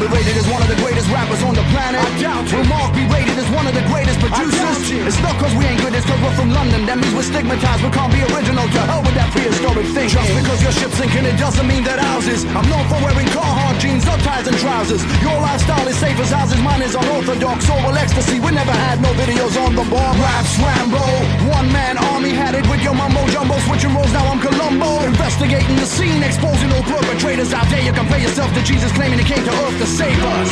rated as one of the greatest rappers on the planet. Will Mark be rated as one of the greatest producers? It's not cause we ain't good, it's cause we're from London. That means we're stigmatized, we can't be original. To hell with that prehistoric thing. Just because your ship's sinking, it doesn't mean that ours is. I'm known for wearing Carhartt jeans, not ties and trousers. Your lifestyle is safe as ours is, mine is unorthodox. Oral ecstasy, we never had no videos on the bar. Raps Rambo, one man army had it with your mumbo jumbo. Switching roles, now I'm Columbo. Investigating the scene, exposing all perpetrators out there. You compare yourself to Jesus, claiming he came to earth to save us.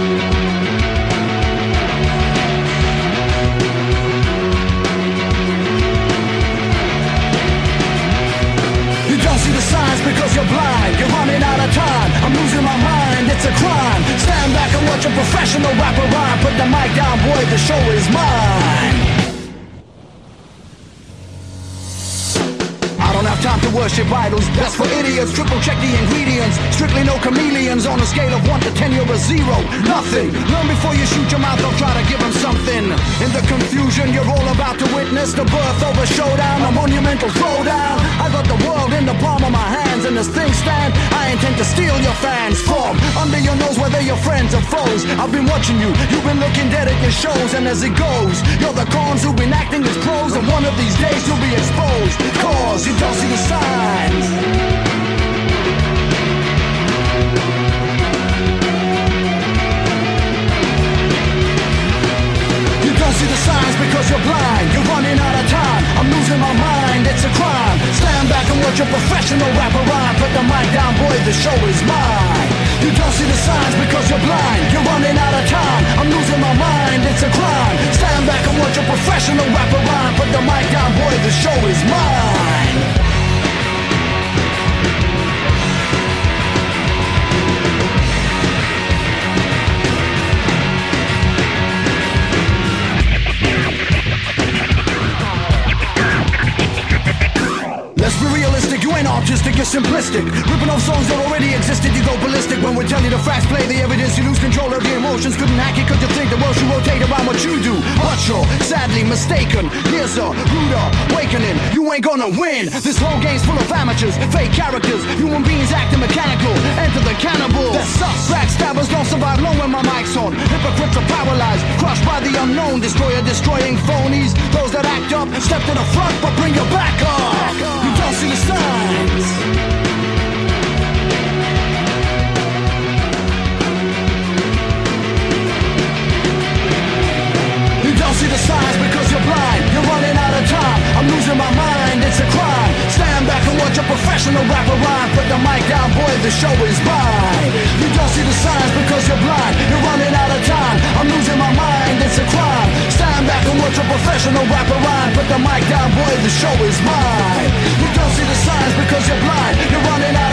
You don't see the signs because you're blind. You're running out of time. I'm losing my mind, it's a crime. Stand back and watch a professional rapper rhyme. Put the mic down, boy, the show is mine. I don't have time to worship idols, that's for idiots. Triple check the ingredients, strictly no chameleons. On a scale of 1 to 10 you're a 0, nothing. Learn before you shoot your mouth, don't try to give them something. In the confusion you're all about to witness the birth of a showdown, a monumental throwdown. I got the world in the palm of my hands, and as things stand, I intend to steal your fans. From under your nose, whether you're friends or foes. I've been watching you, you've been looking dead at your shows. And as it goes, you're the cons who've been acting as pros, and one of these days you'll be exposed. Cause you don't see the signs. You don't see the signs because you're blind. You're running out of time. I'm losing my mind, it's a crime. Stand back and watch a professional rapper rhyme. Put the mic down, boy, the show is mine. You don't see the signs because you're blind. You're running out of time. I'm losing my mind, it's a crime. Stand back and watch a professional rapper rhyme. Put the mic down, boy, the show is mine. Let's be realistic, you ain't artistic, you're simplistic. Ripping off songs that already existed, you go ballistic. When we tell you the facts, play the evidence, you lose control of the emotions. Couldn't hack it cause you think the world should rotate around what you do. But you're sadly mistaken. Here's a rude awakening, you ain't gonna win. This whole game's full of amateurs, fake characters. Human beings acting mechanical, enter the cannibal. That sucks, backstabbers don't survive long when my mic's on. Hypocrites are paralyzed, crushed by the unknown. Destroyer destroying phonies, those that act up, step to the front but bring your back up. You don't see the signs. You don't see the signs because you're blind. You're running out of time. I'm losing my mind, it's a crime. Stand back and watch a professional rapper rhyme. Put the mic down, boy, the show is mine. You don't see the signs because you're blind. You're running out of time. I'm losing my mind, it's a crime. Stand back and watch a professional rapper rhyme. Put the mic down, boy, the show is mine. You don't see the signs because you're blind. You're running out